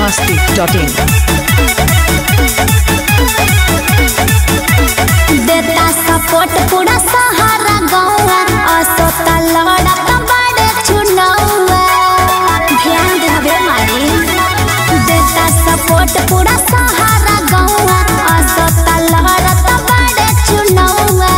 biharmasti.in देता support पूरा सहारा गौवा असोता लड़त बड़े चुनौवा ध्यान देवे मारी देता सपोर्ट पूरा सहारा गौवा असोता लड़त बड़े चुनौवा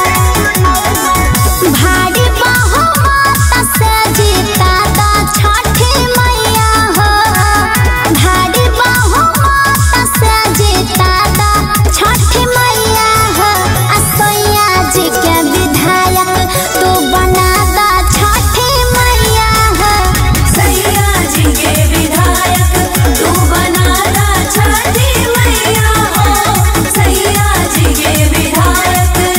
भारी बहुमत से जीता दा छठी मैया हो भारी बहुमत से जीता दा छठी मैया हो असैया जी के विधायक तू बना दा छठी मैया हो सैया जी के विधायक तू बना दा छठी मैया हो सैया जी के विधायक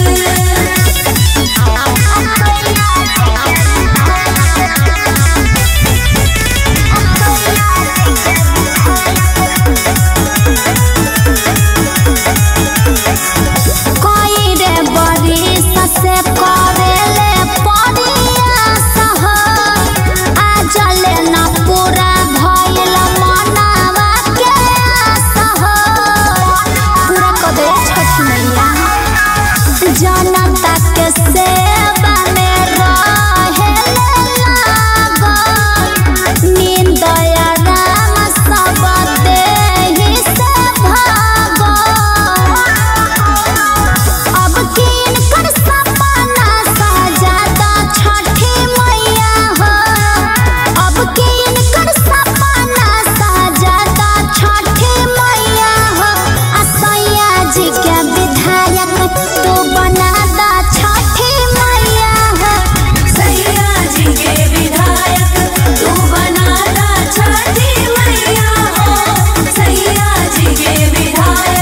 कोई रे बड़ी ससे करेले परिया सह आज ले ना पूरा भइल मनावा के सह पूरा कदे छठी मैया जनता के सेवा में रहेले लागल नींद आराम सब देहि से भागल अब किन कर सपना सजादा छठी मैया हो अब किन कर सपना सजादा छठी मैया हो असैया जी के विधायक तू बना दा छठी मैया हो सैया जी के विधायक तू बना दा छठी मैया हो सैया जी के विधायक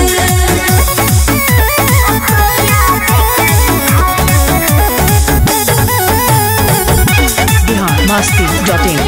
biharmasti.in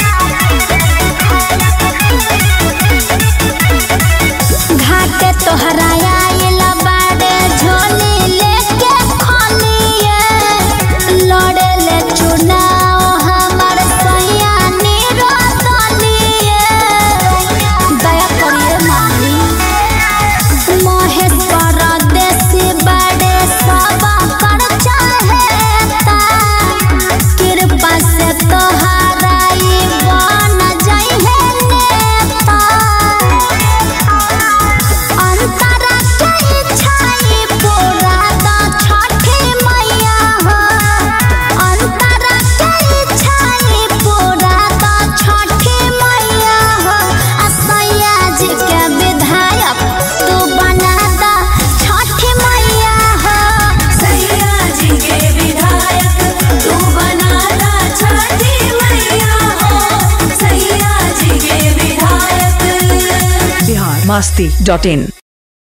घाटे तोहरा आइल बाड़े झोली लेके खलिए लड़े ले चुनाव हमर सैया निरोधलिए दया करिए मानी महेश परदेसी बाड़े सब कर चाहेता कृपा से तोहरा ई बन जाइहे नेता अंतरा के इच्छाई पूरा दा छठी मैया हो अंतरा के इच्छाई पूरा दा छठी मैया हो असैया जी के विधायक तू बना दा छठी मैया हो सैया जी के विधायक तू बना दा छठी मैया हो सैया जी के विधायक biharmasti.in